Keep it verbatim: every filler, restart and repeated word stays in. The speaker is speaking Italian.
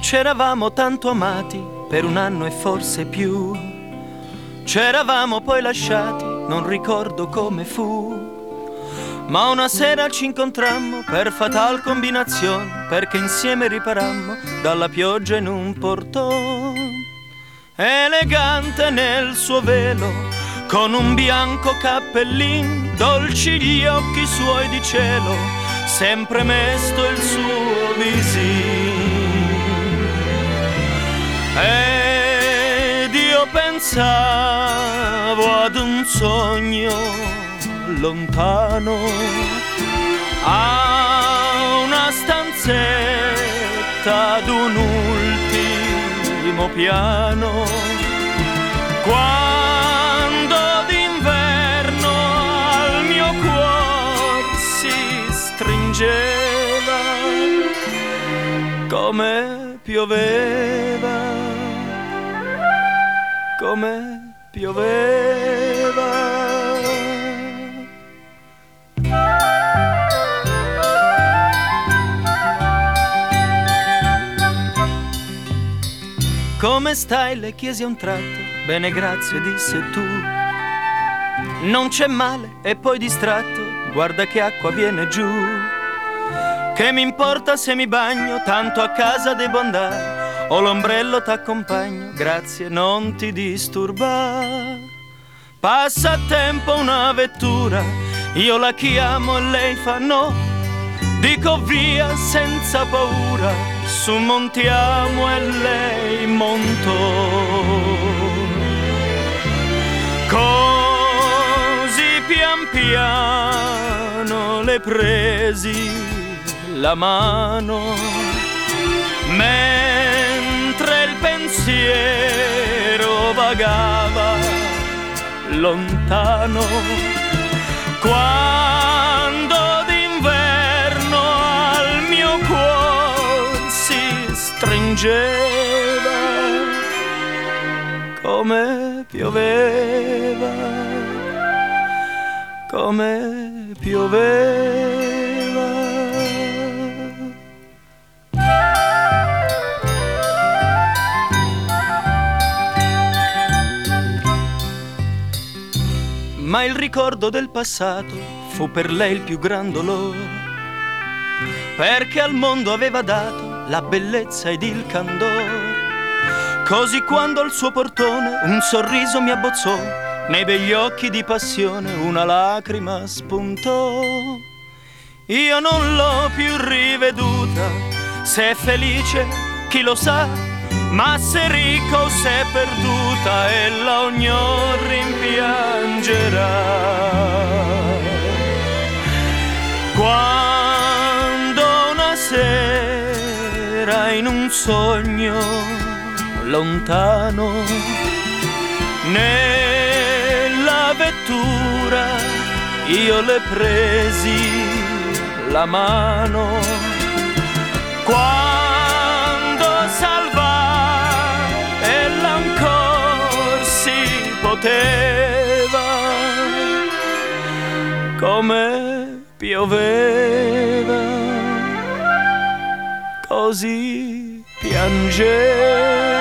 C'eravamo tanto amati per un anno e forse più. C'eravamo poi lasciati, non ricordo come fu. Ma una sera ci incontrammo per fatal combinazione, perché insieme riparammo dalla pioggia in un portone. Elegante nel suo velo, con un bianco cappellin, dolci gli occhi suoi di cielo, sempre mesto il suo visin. Ed io pensavo ad un sogno lontano, a una stanzetta ad un ultimo piano, quando d'inverno al mio cuor si stringeva, come pioveva, come pioveva. Come stai? Le chiesi a un tratto. Bene, grazie, disse tu. Non c'è male. E poi distratto, guarda che acqua viene giù. Che mi importa se mi bagno, tanto a casa devo andare. Ho l'ombrello, t'accompagno, grazie, non ti disturbare. Passa a tempo una vettura, io la chiamo e lei fa no. Dico via senza paura, su montiamo e lei montò. Così pian piano le presi la mano, mentre il pensiero vagava lontano. Quando d'inverno al mio cuor si stringeva, come pioveva, come pioveva. Ma il ricordo del passato fu per lei il più gran dolore, perché al mondo aveva dato la bellezza ed il candore. Così quando al suo portone un sorriso mi abbozzò, nei begli occhi di passione una lacrima spuntò. Io non l'ho più riveduta, se è felice chi lo sa, ma se è ricca o se è perduta ella ognor rimpiangerà. Quando una sera in un sogno lontano, nella vettura io le presi la mano, quando salvar ella ancor si poteva, come pioveva, così piangeva.